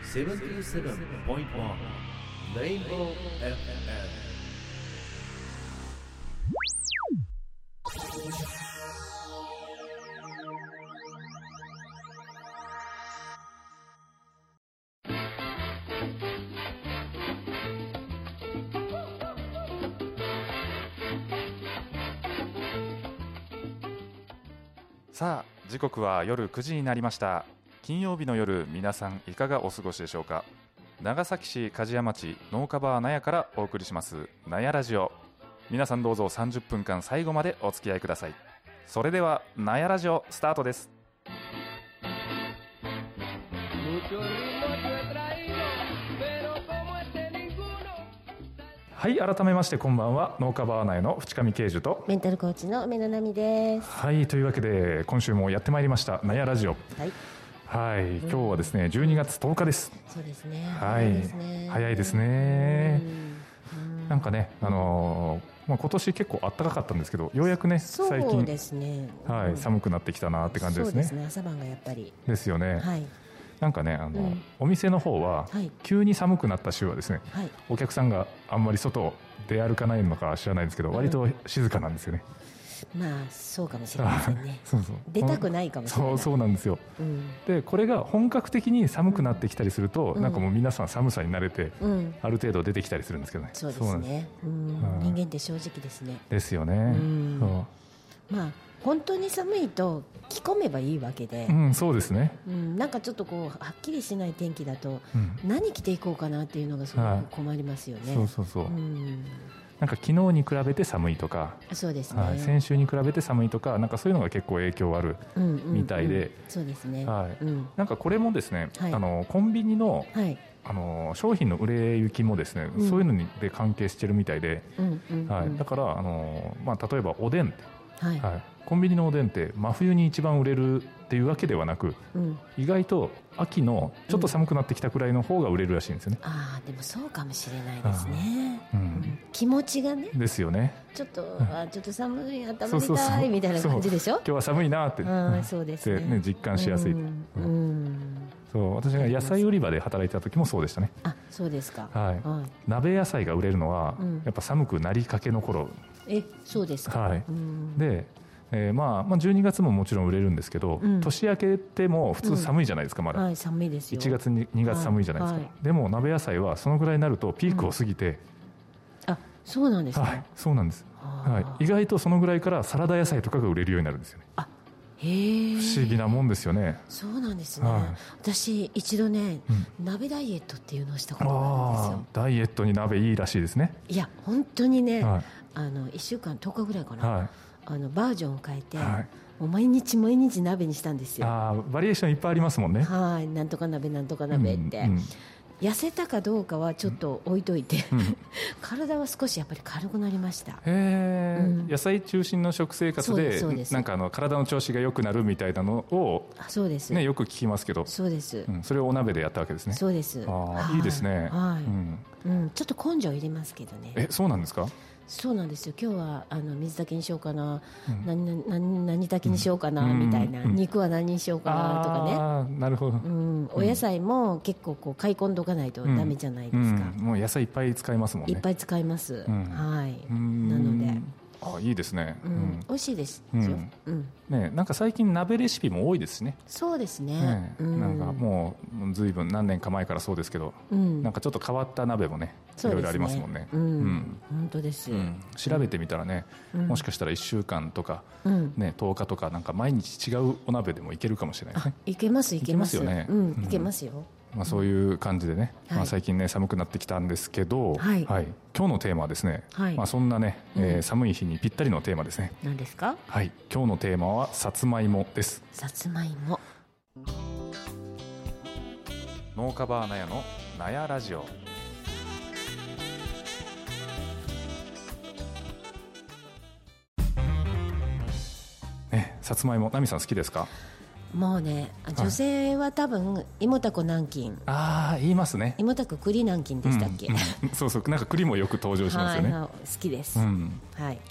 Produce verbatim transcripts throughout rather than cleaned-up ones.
セブンティーセブンポイントワン レインボー エフエム。 さあ時刻は夜くじになりました。金曜日の夜、皆さんいかがお過ごしでしょうか。長崎市梶屋町農家バー納屋からお送りします納屋ラジオ。皆さんどうぞさんじゅっぷんかん最後までお付き合いください。それでは納屋ラジオスタートです。はい、改めましてこんばんは。農家バー納屋の淵上慶樹とメンタルコーチの梅野奈美です。 はい、というわけで今週もやってまいりました納屋ラジオ。はいはい、今日はですね、じゅうにがつとおかです。 そうですね。 はい、早いですね。なんかね、あのーまあ、今年結構暖かかったんですけど、ようやくね、最近そうですね、 はい、寒くなってきたなって感じですね。 そうですね、朝晩がやっぱりですよね。はい、なんかね、あの、うん、お店の方は、はい、急に寒くなった週はですね、はい、お客さんがあんまり外を出歩かないのか知らないんですけど、割と静かなんですよね。 まあそうかもしれませんね。 そうそう、 出たくないかもしれない。 そうそうなんですよ、うん、でこれが本格的に寒くなってきたりすると、うん、なんかもう皆さん寒さに慣れて、うん、ある程度出てきたりするんですけどね。 そうですね、うん、人間って正直ですね。 ですよね、うん、 そうまあ本当に寒いと着込めばいいわけで、 うん、そうですね、 うん、なんかちょっとこうはっきりしない天気だと、うん、何着ていこうかなっていうのがすごく困りますよね、 はい、そうそうそう、うんなんか昨日に比べて寒いとか、 そうですね、 はい、先週に比べて寒いとか、なんかそういうのが結構影響あるみたいで、うんうんうん、 そうですね、 はいうん、なんかこれもですね、はい、あのコンビニの、はい、あの商品の売れ行きもですね、うん、そういうので関係してるみたいで、うんうんうんはい、だからあの、まあ、例えばおでんって、はいはい、コンビニのおでんって真冬に一番売れるっていうわけではなく、うん、意外と秋のちょっと寒くなってきたくらいの方が売れるらしいんですよね、うん、 ああでもそうかもしれないですね、うん、気持ちがねですよね。 ちょっと、あちょっと寒い頭痛いみたいな感じでしょ。 今日は寒いなって、 あそうですね、 ね実感しやすい、うんうん、そう私が野菜売り場で働いてた時もそうでしたね。 あそうですか、 はいはい、鍋野菜が売れるのは、うん、やっぱ寒くなりかけの頃。 えそうですか、 はい、うんでえーまあまあ、じゅうにがつももちろん売れるんですけど、うん、年明けても普通寒いじゃないですか、まだ、 うんはい、寒いですよ。 いちがつににがつ寒いじゃないですか、はいはい、でも鍋野菜はそのぐらいになるとピークを過ぎて、 うん、あそうなんですか、 はい、そうなんです、はい、意外とそのぐらいからサラダ野菜とかが売れるようになるんですよね。 あへ不思議なもんですよね。 そうなんですね、はい、私一度ね、うん、鍋ダイエットっていうのをしたことがあるんですよ。 ダイエットに鍋いいらしいですね。 いや本当にね、はい、あのいっしゅうかんとおかぐらいかな、はいあのバージョンを変えて、はい、もう毎日毎日鍋にしたんですよ。 あバリエーションいっぱいありますもんね。 はいなんとか鍋なんとか鍋って、うんうん、痩せたかどうかはちょっと置いといて、うん、体は少しやっぱり軽くなりました。 へー、うん、野菜中心の食生活 で, でなんかあの体の調子が良くなるみたいなのをそうです、 ね、よく聞きますけど。 そうです、 うん、それをお鍋でやったわけですね。 そうです。 あいいですね、 はいうんうん、ちょっと根性入れますけどね。 えそうなんですか。 そうなんですよ。今日はあの水炊きにしようかな、うん、何, 何, 何炊きにしようかな、うん、みたいな、うん、肉は何にしようかなとかね。 あなるほど、 うん、お野菜も結構こう買い込んどかないとダメじゃないですか、 うんうん、もう野菜いっぱい使いますもんね。 いっぱい使います、うん、はいなのであいいですね、 うんうん、美味しいですよ、うんうんね、なんか最近鍋レシピも多いですしね。 そうですね、 ねうん、なんかもうずいぶん何年か前からそうですけど、うん、なんかちょっと変わった鍋もねいろいろありますもんね。 うんうん、本当です、うん、 調べてみたらね、うん、もしかしたらいっしゅうかんとか、うんね、とおかとかなんか毎日違うお鍋でもいけるかもしれないですね。 いけますいけます、 いけますよね、 うん、いけますよ、 まあ、そういう感じでね、うんまあ、最近ね寒くなってきたんですけど、はいはい、今日のテーマはですね、はいまあ、そんなね、うんえー、寒い日にぴったりのテーマですね。 何ですか。 はい、今日のテーマはさつまいもです。 さつまいも。 農家バー納屋の納屋ラジオ。ね、さつまいも奈美さん好きですか。 もうね女性は多分芋たこ南京、 ああ言いますね。 芋たこ栗南京でしたっけ、うんうん、そうそうなんか栗もよく登場しますよね、 はい、好きです、うんはい、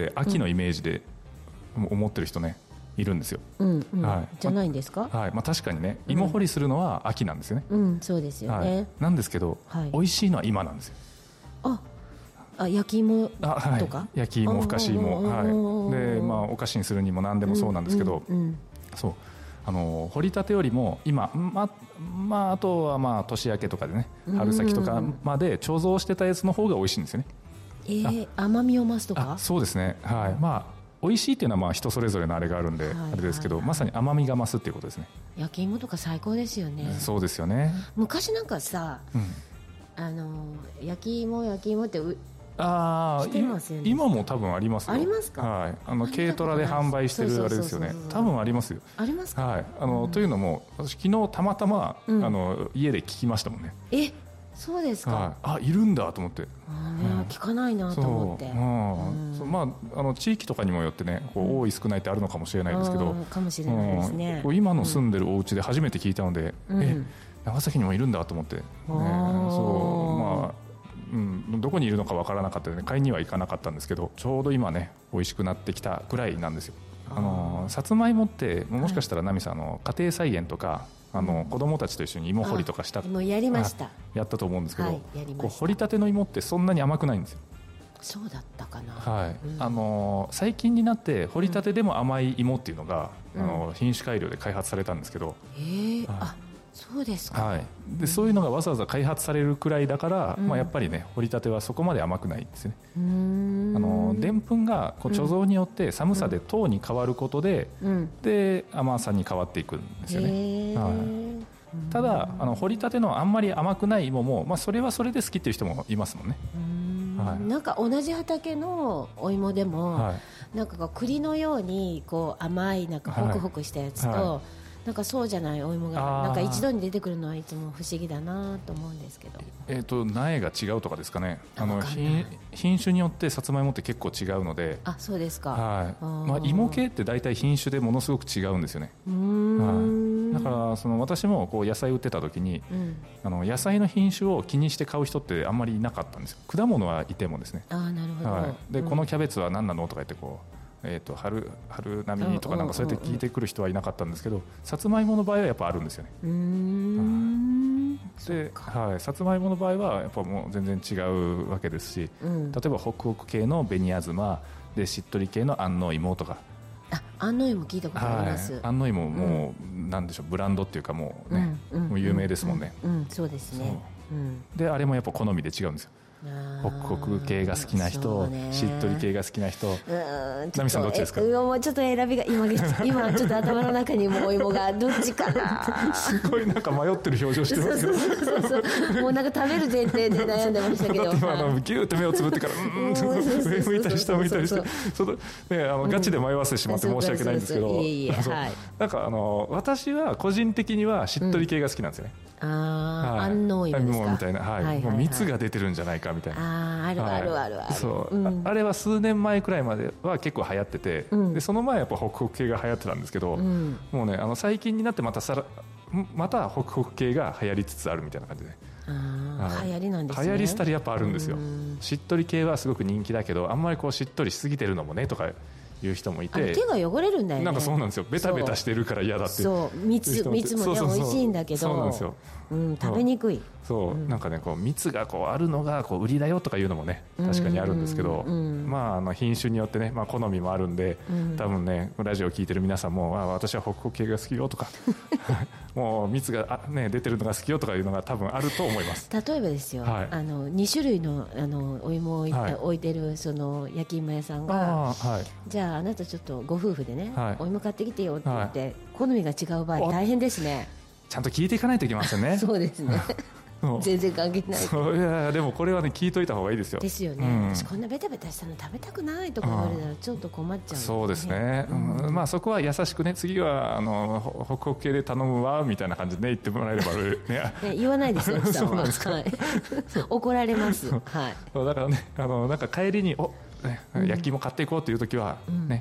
そう結構ね皆さんさつまいもって秋のイメージで思ってる人ね、 いるんですよ、 うんうんはい、じゃないんですか、 はいまあ、確かにね芋掘りするのは秋なんですよね、 うん、うん、そうですよね、はい、 なんですけど、はい、美味しいのは今なんですよ。 ああ焼き芋とか、はい、 焼き芋ふかし芋、はいでまあ、お菓子にするにも何でもそうなんですけど、うんうんうん、そうあの掘りたてよりも今、ままあ、あとはまあ年明けとかでね春先とかまで貯蔵してたやつの方が美味しいんですよね。 えー、甘みを増すとか。 そうですね、はいまあ、美味しいっていうのはまあ人それぞれのあれがあるんであれですけど、まさに甘みが増すっていうことですね。 焼き芋とか最高ですよね。 そうですよね。 昔なんかさ、うん、あの焼き芋焼き芋ってあ今も多分ありますよ。 ありますか、 はい、あの軽トラで販売してるあれですよね。多分ありますよ。 ありますか、 はいあのうん、というのも私昨日たまたま、うん、あの家で聞きましたもんね。 えそうですか、 はい、あいるんだと思って。 あ、ねうん、聞かないなと思って。 そう、うん、まあ、あの地域とかにもよってねこう多い少ないってあるのかもしれないですけど、 かもしれないですね、 うん、今の住んでるお家で初めて聞いたので、うん、え長崎にもいるんだと思って、ね、そうまあうん、どこにいるのか分からなかったので買いには行かなかったんですけど、ちょうど今ね美味しくなってきたぐらいなんですよ。あのさつまいもってもしかしたら奈美さん、あの家庭菜園とかあの子供たちと一緒に芋掘りとかしたもうやりましたやったと思うんですけど、はい、 やりました。 こう掘りたての芋ってそんなに甘くないんですよ。 そうだったかな、 はいうん、あの最近になって掘りたてでも甘い芋っていうのが、うん、あの品種改良で開発されたんですけど、 へー、はい、あそうですか、 はい、でそういうのがわざわざ開発されるくらいだから、うんまあ、やっぱりね掘りたてはそこまで甘くないんですね。うーんあのでんぷんがこう貯蔵によって寒さで糖に変わることで、うん、で甘さに変わっていくんですよね、はい、ただあの掘りたてのあんまり甘くない芋も、まあ、それはそれで好きっていう人もいますもんね。 うん、はい、なんか同じ畑のお芋でも、はい、なんかこう栗のようにこう甘いなんかホクホクしたやつと、はいはい、なんかそうじゃないお芋がなんか一度に出てくるのはいつも不思議だなと思うんですけど、 えーと苗が違うとかですかね。あの 品, 品種によってさつまいもって結構違うので。 あそうですか、 はいまあ、芋系って大体品種でものすごく違うんですよね。うーん、はい、だからその私もこう野菜売ってた時に、うん、あの野菜の品種を気にして買う人ってあんまりいなかったんですよ。果物はいてもですね。 あなるほど、はい、 で、うん、このキャベツは何なのとか言ってこうえー、と 春, 春並みとかなんかそうやって聞いてくる人はいなかったんですけど、さつまいもの場合はやっぱあるんですよね。うーんで、はい、さつまいもの場合はやっぱもう全然違うわけですし、うん、例えばホクホク系の紅あずまでしっとり系の安納芋とか。 あ安納芋聞いたことあります、 はい、安納芋もう、うん、なんでしょうブランドっていうかもうね、うん、もう有名ですもんね、 うんうんうん、そうですね、 うん、であれもやっぱ好みで違うんですよ。ホクホク系が好きな人、しっとり系が好きな人。奈美さんどっちですか？ もうちょっと選びが 今, 今ちょっと頭の中にもお芋がどっちかなすごいなんか迷ってる表情してますけどそうそうそうそうもうなんか食べる前提で悩んでましたけど今あのギューって目をつぶってからうん上向いたり下向いたりしてちょっと、ね、あのガチで迷わせてしまって申し訳ないんですけど、なんかあの私は個人的にはしっとり系が好きなんですよね、 うん、ああ、安納芋ですかみたいな、はいはいはいはい、もう蜜が出てるんじゃないかみたいな。 ああるあるあるある、 そう、うん、あれは数年前くらいまでは結構流行ってて、うん、でその前はやっぱホクホク系が流行ってたんですけど、うん、もうねあの最近になってまたさらまたホクホク系が流行りつつあるみたいな感じで、 あ、はい、流行りなんですね。 流行りしたりやっぱあるんですよ。しっとり系はすごく人気だけどあんまりこうしっとりしすぎてるのもねとかいう人もいて、 手が汚れるんだよね。 なんかそうなんですよ。ベタベタしてるから嫌だって。 そう蜜蜜もね美味しいんだけど、 そうなんですよ。 うん、食べにくい。 そう、うん、なんかねこう蜜がこうあるのがこう売りだよとかいうのもね確かにあるんですけど、まああの品種によってねまあ好みもあるんで、うん、多分ねラジオ聞いてる皆さんもあ私はホクホク系が好きよとかもう蜜があ、ね、出てるのが好きよとかいうのが多分あると思います。 例えばですよ、はい、あのに種類のあのお芋を置い、はい、置いてるその焼き芋屋さんが、はい、じゃああなたちょっとご夫婦でね、はい、お芋買ってきてよって言って、はい、好みが違う場合大変ですね。 ちゃんと聞いていかないといけませんね。 そうですね全然関係ない。 そういやでもこれはね聞いといた方がいいですよ。 ですよね、うん、私こんなベタベタしたの食べたくないとか言われたらちょっと困っちゃう、ね、 そうですね、うん、まあそこは優しくね次はあのホクホク系で頼むわみたいな感じで、ね、言ってもらえればねね言わないですよ奥さんははい、怒られます、はい、 だからねあのなんか帰りにお、ね、焼き芋買っていこうという時は、うん、ね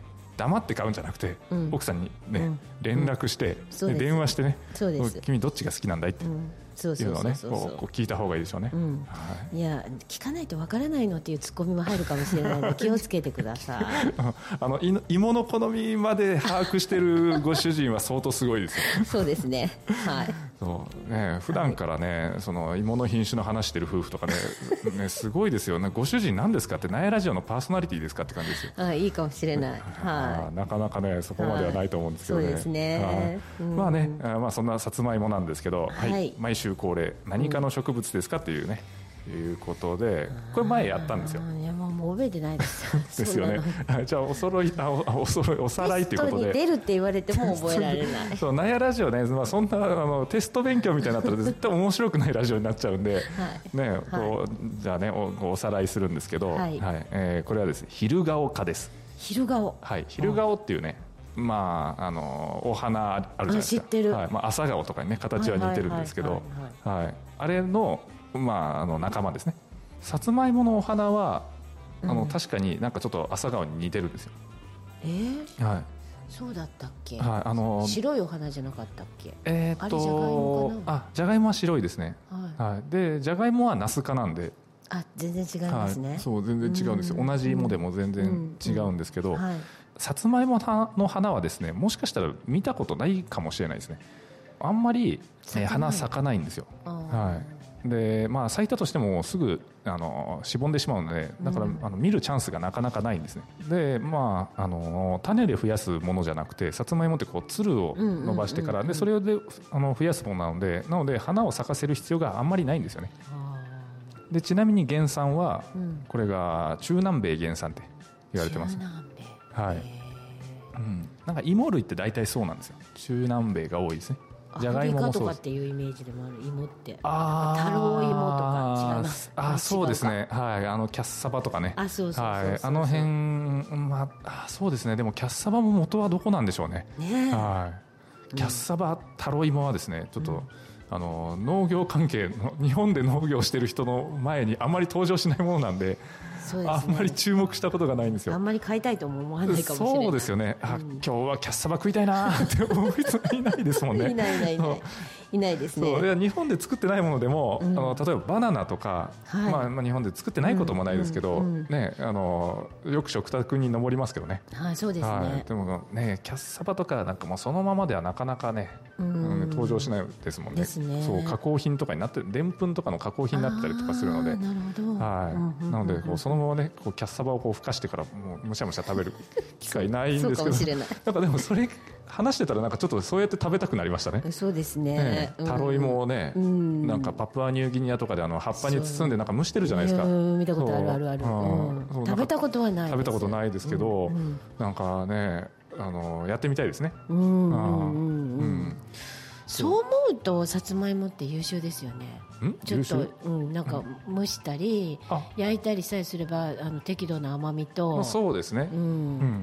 黙って買うんじゃなくて、うん、奥さんにね、うん、連絡して、うん、電話してね、君どっちが好きなんだいって、うんそうそうそうそういうのをねこう聞いた方がいいでしょうね、うんはい、いや聞かないとわからないのっていうツッコミも入るかもしれないので気をつけてくださいあの芋の好みまで把握してるご主人は相当すごいですよそうですね、はい、 そうね普段からね、はい、その芋の品種の話してる夫婦とか ね, ねすごいですよね。ご主人何ですかって、ナヤラジオのパーソナリティですかって感じですよ。 あいいかもしれない、はい、なかなかねそこまではないと思うんですけどね、はい、 そうですね、はいうん、まあね、まあ、そんなさつまいもなんですけど、はいはい、毎週恒例何かの植物ですかっていうね、うん、いうことでこれ前やったんですよ。 いやもうもう覚えてないですですよねじゃあお揃いあ お, お揃いおさらいということでテストに出るって言われても覚えられないそうナヤラジオね、まあ、そんなあのテスト勉強みたいになったら絶対面白くないラジオになっちゃうんで、はいねこうはい、じゃあね お, おさらいするんですけど、はいはいえー、これはですね昼顔科です。 昼顔、 はい、昼顔っていうね、まあ、あのお花あるじゃないですか。 知ってる、 はいまあ、朝顔とかにね形は似てるんですけどあれの、まあ、あの仲間ですね。さつまいものお花はあの、うん、確かになんかちょっと朝顔に似てるんですよ。 えーはい、そうだったっけ、はい、あの白いお花じゃなかったっけ。 えー、っとあれじゃがいもかな。あじゃがいもは白いですね、はいはい、でじゃがいもはナス科なんであ全然違いますね、はい、 そう全然違うんですよ。同じ芋でも全然違うんですけど、はい、さつまいもの花はですねもしかしたら見たことないかもしれないですね。あんまり、えー、花咲かないんですよ。はいでまあ、咲いたとしてもすぐあのしぼんでしまうのでだから、うん、あの見るチャンスがなかなかないんですね。で、まあ、あの種で増やすものじゃなくてさつまいもってこうつるを伸ばしてからでそれであの増やすものなのでなので花を咲かせる必要があんまりないんですよね。でちなみに原産は、うん、これが中南米原産って言われてます。 中南米、 はいうん、なんか芋類って大体そうなんですよ。中南米が多いですね。じゃがいももそうです。アフリカとかっていうイメージでもある芋ってあ太郎芋とか違います。 あそうですね、はい、あのキャッサバとかね。 あそうそうそうそう、はい、 あの辺、まあ、そうですね。でもキャッサバも元はどこなんでしょうね。ねはい、キャッサバ太郎芋はですねちょっと、うんあの農業関係の日本で農業してる人の前にあまり登場しないものなんで、そうですね、あんまり注目したことがないんですよ。 あんまり買いたいとも思わないかもしれない。 そうですよね、あ、うん、今日はキャッサバ食いたいなって思う人いないですもんねいないいないいないいないですね。 そう日本で作ってないものでも、うん、あの例えばバナナとか、はいまあまあ、日本で作ってないこともないですけど、うんうんうんね、あのよく食卓に上りますけどね。 はいそうですね、はい、 でもねキャッサバとかなんかもうそのままではなかなかね、うん、登場しないですもんね。 ですね。 そう加工品とかになってでんぷんとかの加工品になったりとかするので、 なるほど、 はいうんうんうん、なのでこうそのままねこうキャッサバをこうふかしてからもうむしゃむしゃ食べる機会ないんですけどそうかもしれない。なんかでもそれ話してたらなんかちょっとそうやって食べたくなりましたね。 そうですね。 太郎芋をね、うん、なんかパプアニューギニアとかであの葉っぱに包んでなんか蒸してるじゃないですか。 見たことあるあるある、うん、食べたことはないです。 食べたことないですけど、うんうん、なんかねあのやってみたいですね。 うんうんうんうん、そう思うとさつまいもって優秀ですよね。ちょっと、うん、なんか蒸したり、うん、焼いたりさえすればあの適度な甘みと、 まあ、そうですね、うんうん、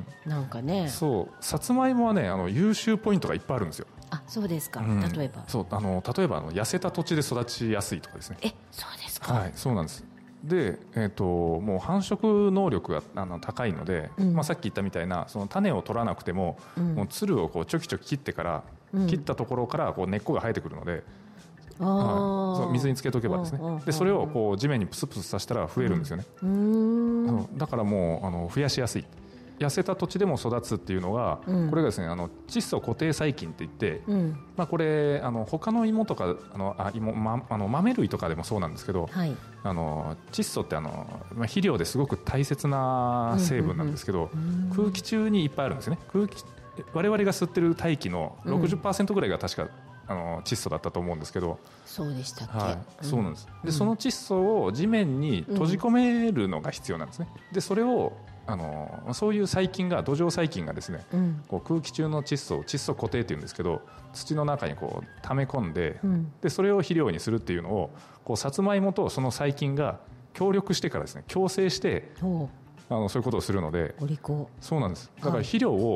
なんかねそうさつまいもはねあの優秀ポイントがいっぱいあるんですよ。 あそうですか、うん、例えばそうあの例えばあの痩せた土地で育ちやすいとかですね。 えそうですか。 はいそうなんです。で、えー、ともう繁殖能力があの高いので、うんまあ、さっき言ったみたいなその種を取らなくても、うん、もうつるをこうちょきちょき切ってから、うん、切ったところからこう根っこが生えてくるので、はい、そう水につけとけばですねでそれをこう地面にプスプスさせたら増えるんですよね、うん、だからもうあの増やしやすい。痩せた土地でも育つっていうのが、うん、これがですねあの窒素固定細菌っていって、うんまあ、これあの他の芋とかあのあ芋、ま、あの豆類とかでもそうなんですけど、はい、あの窒素ってあの、まあ、肥料ですごく大切な成分なんですけど、うんうんうん、空気中にいっぱいあるんですね。空気我々が吸ってる大気の ろくじゅっパーセント ぐらいが確か、あの窒素だったと思うんですけど。 そうでしたっけ、 はいうん、そうなんです。でその窒素を地面に閉じ込めるのが必要なんですね。でそれをあのそういう細菌が土壌細菌がですね、うん、こう空気中の窒素を窒素固定っていうんですけど土の中にこう溜め込んで、うん、でそれを肥料にするっていうのをこうさつまいもとその細菌が協力してからですね共生してあのそういうことをするので。 お利口。 そうなんです。だから肥料を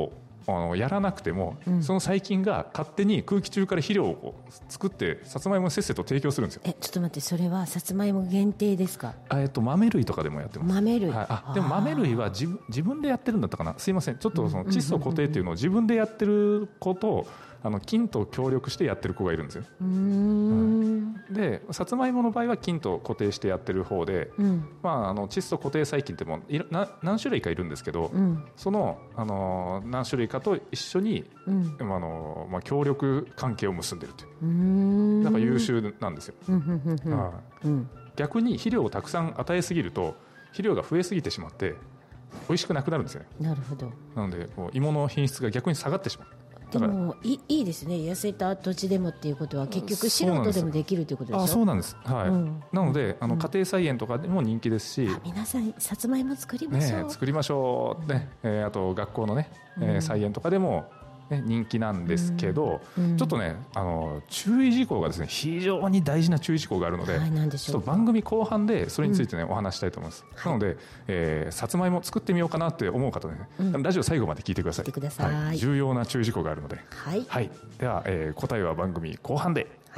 あのやらなくても、うん、その細菌が勝手に空気中から肥料を作ってさつまいもにせっせと提供するんですよ。 えちょっと待って、それはさつまいも限定ですか？ あ、えっと、豆類とかでもやってます。 豆類、 はい、あでも豆類は自分、自分でやってるんだったかな、すいません、ちょっとその窒素固定っていうのを自分でやってることをあの菌と協力してやってる子がいるんですよ。 うーん、 はい、でさつまいもの場合は菌と固定してやってる方で、うん、まあ、あの窒素固定細菌ってもいな何種類かいるんですけど、うん、その、あの何種類かと一緒に、うん、あのまあ、協力関係を結んでるという、うーん、なんか優秀なんですよ。はいうん、逆に肥料をたくさん与えすぎると肥料が増えすぎてしまって美味しくなくなるんですよね。 なるほど。 なのでこう芋の品質が逆に下がってしまう。 でもい い, いいですね、痩せた土地でもっていうことは結局素人でもできるということでしょ。 あ、そうなんです、はい、うん、なのであの家庭菜園とかでも人気ですし、 あ、皆さんさつまいも作りましょう、 ね、作りましょう、ね、えー、あと学校の、ねえー、菜園とかでも、ね、人気なんですけど、うんうん、ちょっとねあの注意事項がですね非常に大事な注意事項があるので、はい、何でしょうか。ちょっと番組後半でそれについてね、うん、お話したいと思います、はい、なので、えー、さつまいも作ってみようかなって思う方ね、うん、ラジオ最後まで聞いてください。 聞いてください、 はい、重要な注意事項があるので、 はい、 はい、では、えー、答えは番組後半で。 はい、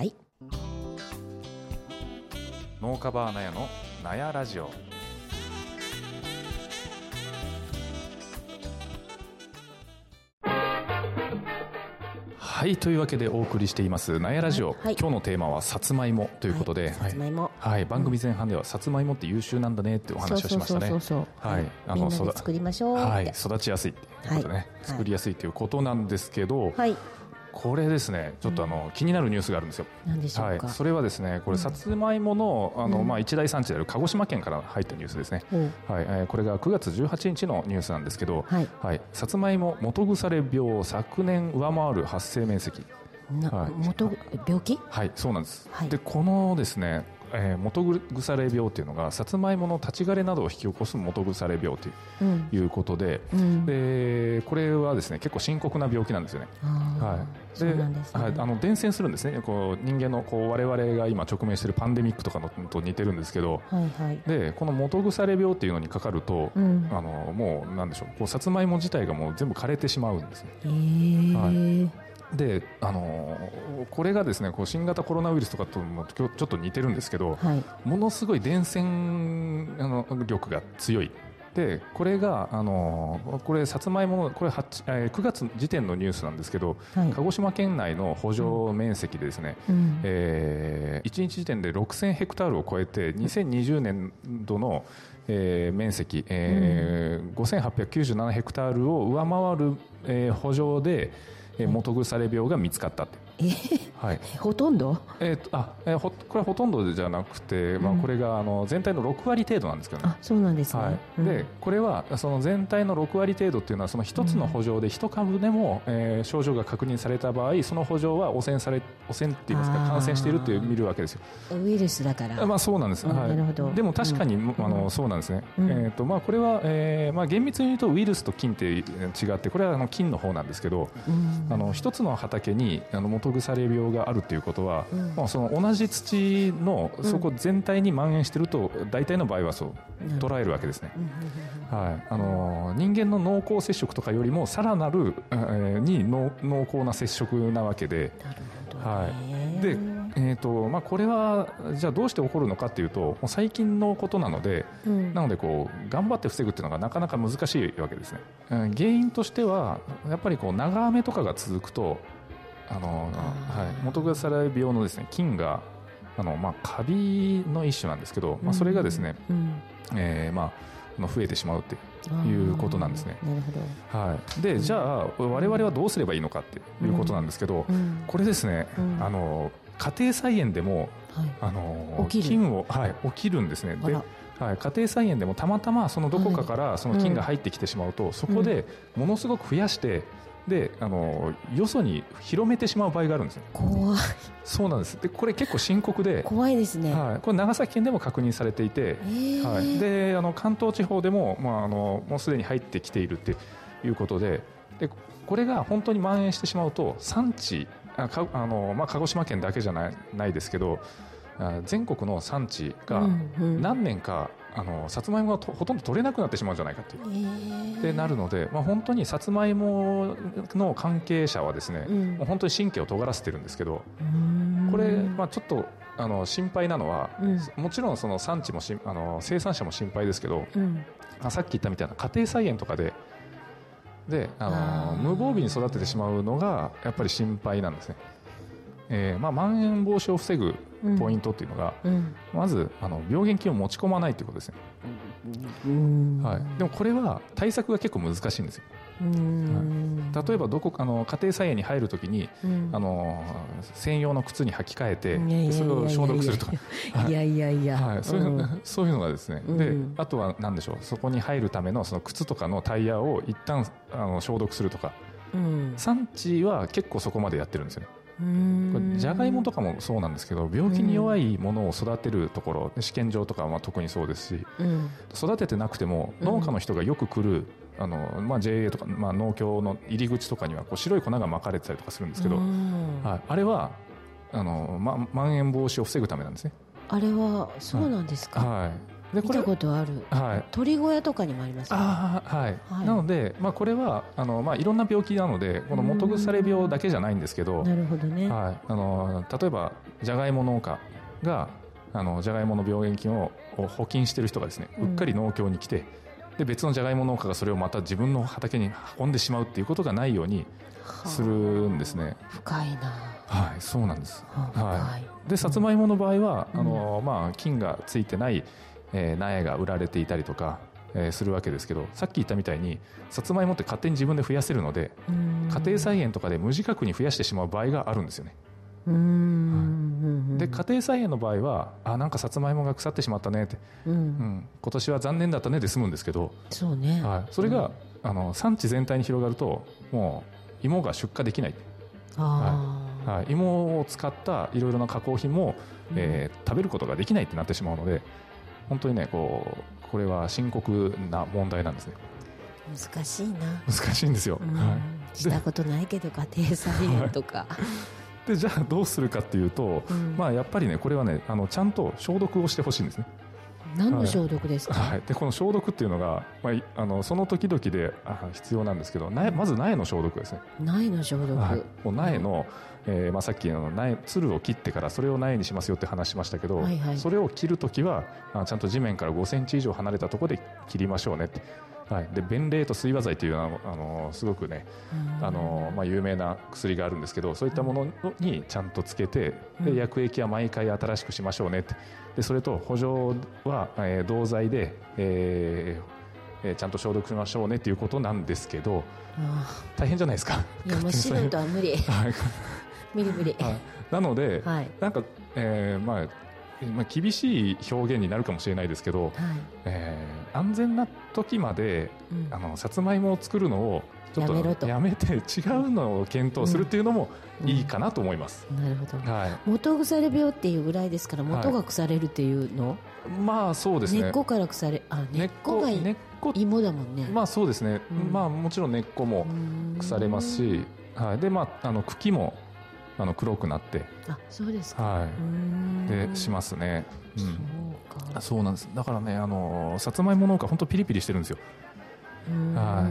農家バーナヤのナヤラジオ。はい、というわけでお送りしていますナヤラジオ、はい、今日のテーマはさつまいもということで、 さつまいも、 はい、番組前半ではさつまいもって優秀なんだねってお話をしましたね。 そうそうそうそう、はい、あのみんなで作りましょうって、はい、 育ちやすいっていうことでね、はい、作りやすいということなんですけど、 はい、 これですね、ちょっとあの、うん、気になるニュースがあるんですよ。 何でしょうか。 はい、それはですね、これさつまいもの、あの、うん、まあ、一大産地である鹿児島県から入ったニュースですね、うん、はい、えー、これがくがつじゅうはちにちのニュースなんですけど、はいはい、さつまいも基腐れ病昨年上回る発生面積。 はい、元病気、 はい、そうなんです、はい、でこのですね、えー、元腐れ病というのがさつまいもの立ち枯れなどを引き起こす元腐れ病という、うん、いうことで、うん、でこれはですね結構深刻な病気なんですよね。はい、で、ね、はい、あの伝染するんですね。こう人間のこう我々が今直面しているパンデミックとかのと似てるんですけど、はいはい、でこの元腐れ病っていうのにかかると、うん、あのもうなんでしょう、こうさつまいも自体がもう全部枯れてしまうんですね。 へー、 はい、であのー、これがですねこう新型コロナウイルスとかともちょっと似てるんですけど、はい、ものすごい伝染あの力が強い。でこれがあのー、これさつまいものこれえー、くがつ時点のニュースなんですけど、はい、鹿児島県内の圃場面積でですね、うん、えー、いちにち時点でろくせんヘクタールを超えてにせんにじゅうねん度のえー、面積、えーうん、ごせんはっぴゃくきゅうじゅうななヘクタールを上回る、えー、圃場で元腐れ病が見つかったって。 えーはい、ほとんど、 えーとあえー、ほこれはほとんどじゃなくて、まあ、これがあの全体のろくわり程度なんですけどね。 あ、そうなんですね、はい、 うん、でこれはその全体のろくわり程度っていうのはその一つの圃場で一株でも、えー、症状が確認された場合その圃場は汚染され汚染っていいますか感染しているって見るわけですよ。 ウイルスだから、 まあ、そうなんです、はい、なるほど。でも確かに、うん、あのそうなんですね、うん、えーとまあ、これは、えーまあ、厳密に言うとウイルスと菌って違ってこれはあの菌の方なんですけど、うん、あの一つの畑にあの元腐れ病があるということは、うん、まあ、その同じ土のそこ全体に蔓延していると、うん、大体の場合はそう捉えるわけですね、はい、あの人間の濃厚接触とかよりもさらなる、えー、に濃厚な接触なわけで、 なるほど、はい、 でえーとまあ、これはじゃあどうして起こるのかというともう最近のことなので、うん、なのでこう頑張って防ぐというのがなかなか難しいわけですね。原因としてはやっぱりこう長雨とかが続くとあのあ、はい、元腐れ病のですね菌があの、まあ、カビの一種なんですけど、まあ、それがですね、うんえーまあ、増えてしまうということなんですね。 なるほど、 はい、でじゃあ我々はどうすればいいのかということなんですけど、うんうん、これですね、うん、あの家庭菜園でも、はい、あの菌を、はい、起きるんですね。で、はい、家庭菜園でもたまたまそのどこかからその菌が入ってきてしまうと、はい、そこでものすごく増やしてであのよそに広めてしまう場合があるんですね。 怖い。 そうなんです。でこれ結構深刻で怖いですね、 はい、これ長崎県でも確認されていて、はい、であの関東地方でも、まあ、あのもうすでに入ってきているということで、でこれが本当に蔓延してしまうと産地あかあの、まあ、鹿児島県だけじゃない、ないですけど全国の産地が何年かあのさつまいもがほとんど取れなくなってしまうんじゃないかっていう、えー、でなるので、まあ、本当にさつまいもの関係者はですね、うん、もう本当に神経を尖らせてるんですけど、これ、まあ、ちょっとあの心配なのは、うん、もちろんその産地もしあの生産者も心配ですけど、うん、さっき言ったみたいな家庭菜園とかでであの無防備に育ててしまうのがやっぱり心配なんですね。えーまあ、まん延防止を防ぐポイントっていうのが、うん、まずあの病原菌を持ち込まないということですね、うんはい、でもこれは対策が結構難しいんですよ。うんはい、例えばどこあの家庭菜園に入るときに、うん、あの専用の靴に履き替えてそれを消毒するとかいやいやいや、 はい、そういう、うん、そういうのがですね、うん、であとは何でしょう、そこに入るためのその靴とかのタイヤを一旦あの消毒するとか、うん、産地は結構そこまでやってるんですよね。じゃがいもとかもそうなんですけど、病気に弱いものを育てるところ、試験場とかはまあ特にそうですし、うん、育ててなくても農家の人がよく来るあの、まあ、ジェーエー とか、まあ、農協の入り口とかにはこう白い粉が巻かれてたりとかするんですけど、はい、あれはあの、ま、まん延防止を防ぐためなんですね。 あれはそうなんですか、はい、でこれ見たことある、はい、鳥小屋とかにもありますね。あ、 はいはい、なので、まあ、これはあの、まあ、いろんな病気なのでこの基腐病だけじゃないんですけど、 なるほどね、 はい、あの例えばじゃがいも農家があのじゃがいもの病原菌を補菌している人がですね、うっかり農協に来て、で別のじゃがいも農家がそれをまた自分の畑に運んでしまうっていうことがないようにするんですね。 深いな。 はい、そうなんです。はい、でさつまいもの場合は、うん、あのまあ、菌がついてない、えー、苗が売られていたりとか、えー、するわけですけど、さっき言ったみたいにさつまいもって勝手に自分で増やせるので、家庭菜園とかで無自覚に増やしてしまう場合があるんですよね。うーん、はい、で家庭菜園の場合はあなんかさつまいもが腐ってしまったねって、うんうん、今年は残念だったねで済むんですけど、 そうね、 はい、それが、うん、あの産地全体に広がるともう芋が出荷できない、あ、はいはい、芋を使ったいろいろな加工品も、うんえー、食べることができないってなってしまうので、本当にねこうこれは深刻な問題なんですね。 難しいな。 難しいんですよ、うんはい、したことないけど家庭菜園とか、はいでじゃあどうするかっていうと、うんまあ、やっぱりねこれはねあのちゃんと消毒をしてほしいんですね。 何の消毒ですか。 はいはい、でこの消毒っていうのが、まあ、あのその時々であ必要なんですけど、苗まず苗の消毒ですね。 苗の消毒、はい、 もう苗の、えーまあ、さっきの苗つるを切ってからそれを苗にしますよって話しましたけど、はいはい、それを切るときはあちゃんと地面からごセンチ以上離れたところで切りましょうねって。はい、で弁霊と水和剤というあのすごくねあの、まあ、有名な薬があるんですけど、そういったものにちゃんとつけて、で薬液は毎回新しくしましょうねって。でそれと補助は、えー、銅剤で、えーえー、ちゃんと消毒しましょうねっていうことなんですけど、大変じゃないですか。 いやもう素人は無理無理無理、 はい、なので、はい、なんか、えーまあまあ、厳しい表現になるかもしれないですけど、はいえー、安全な時まで、うん、あのさつまいもを作るのをちょっとやめて違うのを検討するっていうのもいいかなと思います、 うんうん、なるほど、はい、元腐れ病っていうぐらいですから元が腐れるっていうの、はい、 まあそうですね、 根っこから腐れあ根っこが根っこ芋だもんね。 まあそうですね、うんまあ、もちろん根っこも腐れますし、はいでまあ、あの茎もあの黒くなって、 あそうですか、 はい、でしますね、うん、そうかそうなんです。だからねあのさつまいも農家本当ピリピリしてるんですよ。はい、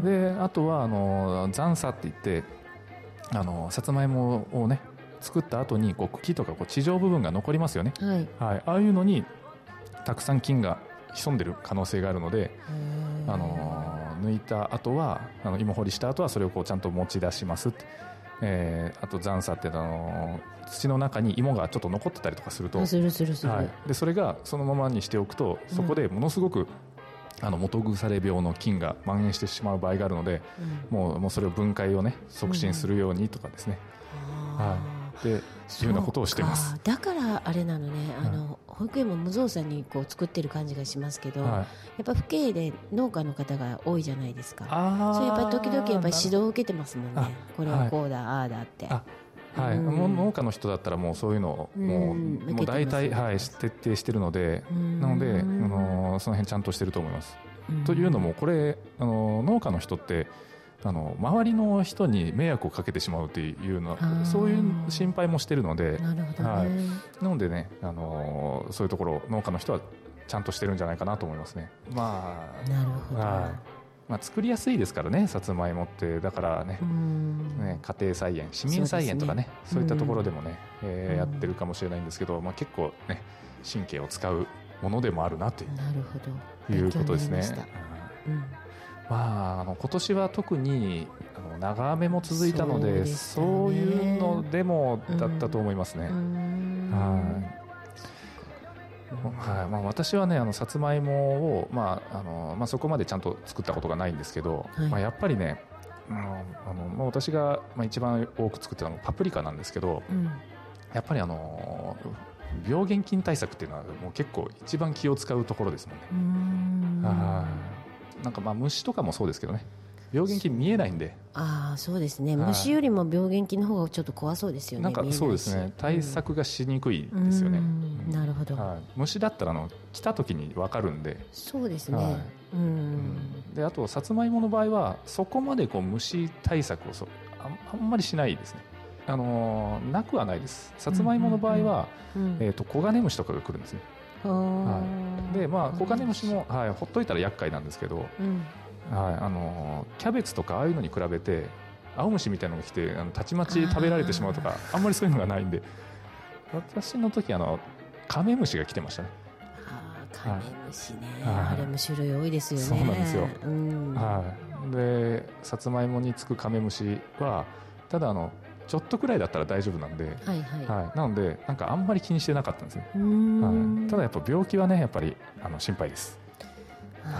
であとはあの残砂って言ってあのさつまいもをね作った後にこう茎とかこう地上部分が残りますよね、はいはい、ああいうのにたくさん菌が潜んでる可能性があるので、あの抜いた後はあの芋掘りした後はそれをこうちゃんと持ち出しますって、えー、あと残砂ってあの土の中に芋がちょっと残ってたりとかするとするするする、 はい、でそれがそのままにしておくとそこでものすごく、うんあの元腐れ病の菌が蔓延してしまう場合があるので、うん、もう、もうそれを分解をね促進するようにとかですね、うんはい、でいうようなことをしています。 だからあれなのね、あの、はい、保育園も無造作にこう作ってる感じがしますけど、はい、やっぱ府警で農家の方が多いじゃないですか。あそうやっぱ時々やっぱり指導を受けてますもんね。これはこうだ、はい、ああだってあはいうん、もう農家の人だったらもうそういうのをもう、うん、もう大体、はい、徹底しているので、なので、あのその辺ちゃんとしていると思います。というのもこれあの農家の人ってあの周りの人に迷惑をかけてしまうというのそういう心配もしているので、 なるほどね、 はい、なのでねあのそういうところ農家の人はちゃんとしてるんじゃないかなと思いますね。まあ、 なるほど、 まあ、作りやすいですからね、さつまいもって。だから ね, ね家庭菜園、市民菜園とかね、そう、ね、そういったところでもね、えー、やってるかもしれないんですけど、まあ、結構ね神経を使うものでもあるなという、 なるほど、 いうことですね。 うん、 まあ、あの今年は特にあの長雨も続いたの で, そう、ね、そういうのでもだったと思いますね。はいはい、まあ、私はねあのさつまいもを、まああのまあ、そこまでちゃんと作ったことがないんですけど、はい、まあ、やっぱりね、うん、あのまあ、私が、まあ、一番多く作ってたのがパプリカなんですけど、うん、やっぱりあの病原菌対策っていうのはもう結構一番気を使うところですもんね。あなんかまあ虫とかもそうですけどね、病原菌見えないんで。 ああ、そうですね、虫よりも病原菌の方がちょっと怖そうですよね。 なんかそうですね、対策がしにくいですよね。 うん、なるほど、 はい、虫だったらあの来た時に分かるんで。 そうですね、はい、うん、 であとさつまいもの場合はそこまでこう虫対策をそ あ, あんまりしないですね。あのー、なくはないです。さつまいもの場合は、うんうんうん、えーと、コガネムシとかが来るんですね。はい、でまあコガネムシも、はい、ほっといたら厄介なんですけど、うん、はい、あのキャベツとかああいうのに比べて青虫みたいなのが来てあのたちまち食べられてしまうとか あ, あんまりそういうのがないんで、私の時あのカメムシが来てましたね。 あカメムシね、はい、あれも種類多いですよね。 そうなんですよ、 うん、 はい、でさつまいもにつくカメムシはただあのちょっとくらいだったら大丈夫なんで、はいはいはい、なのでなんかあんまり気にしてなかったんですね。うーん、はい、ただやっぱ病気はねやっぱりあの心配です。 はい、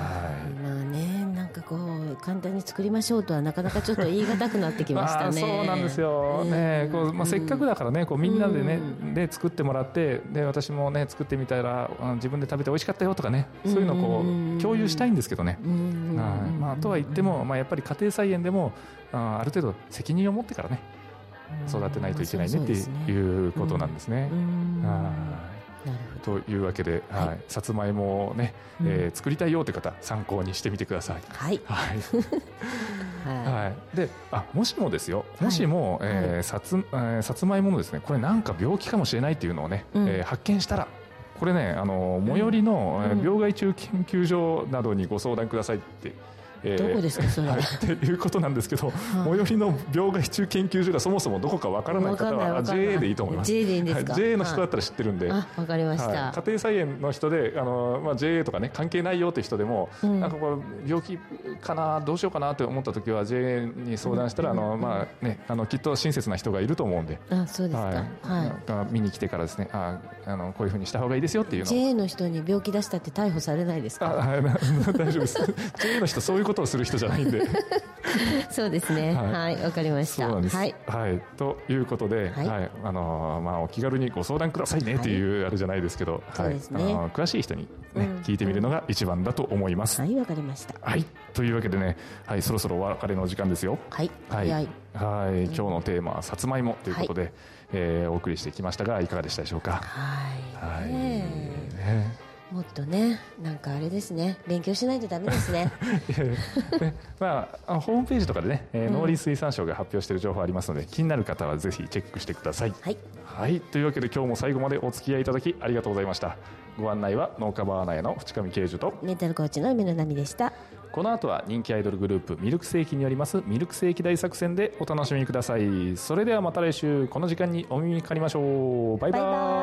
まあね、なんかこう簡単に作りましょうとはなかなかちょっと言い難くなってきましたね。 そうなんですよ、ね、こうまあ、せっかくだからねこうみんなでね、で作ってもらってで私もね作ってみたら自分で食べて美味しかったよとかね、そういうのをこう共有したいんですけどね。はい、まあ、とは言っても、まあ、やっぱり家庭菜園でも あ, ある程度責任を持ってからね育てないといけないねっていうことなんですね。というわけで、はいはい、さつまいもをね、うん、えー、作りたいよという方参考にしてみてください。はい、はいはい、であもしもですよ、もしも、はい、えー、さつ、えー、さつまいものですね、これなんか病気かもしれないっていうのをね、うん、えー、発見したらこれね、あの最寄りの、うん、病害虫研究所などにご相談くださいってえー、どこですかそれ、はい、 っていうことなんですけど、最寄りの病害虫研究所がそもそもどこかわからない方は ジェーエー でいいと思います。 ジェーエー でいいんですか。 はい、ジェーエー の人だったら知ってるんで、 あ、わかりました、 はい、家庭菜園の人であの、まあ、ジェーエー とかね関係ないよって人でも、うん、なんかこう病気かなどうしようかなって思った時は ジェーエー に相談したら、うん、あのまあね、あのきっと親切な人がいると思うんで、 あ、そうですか、 はいはい、見に来てからですね、ああのこういうふうにした方がいいですよっていうのを。 ジェーエー の人に病気出したって逮捕されないですか。 あ、大丈夫です ジェーエー の人そういうことをする人じゃないんでそうですね、はい、わ、はい、かりました。 そうなんです、 はいはい、ということで、はいはい、あのまあ、お気軽にご相談くださいねっていうあれじゃないですけど、はい、そうですね、あの詳しい人に、ね、うん、聞いてみるのが一番だと思います。 はい、わかりました。 はい、というわけでね、はい、そろそろお別れの時間ですよ。はい、はい、はい、はい、今日のテーマはさつまいもということで、はい、えー、お送りしてきましたがいかがでしたでしょうか。はい、はい、ね、 もっとね、なんかあれですね、勉強しないとダメですね。 ね、まあ、あのホームページとかでね、えー、農林水産省が発表している情報ありますので、気になる方はぜひチェックしてください。はい、はい、というわけで今日も最後までお付き合いいただきありがとうございました。ご案内は農家バーナーの淵上圭樹とメンタルコーチの梅野奈美でした。 この後は人気アイドルグループミルクセーキによりますミルクセーキ大作戦でお楽しみください。それではまた来週この時間にお耳にかかりましょう。バイバイ。バイバイ。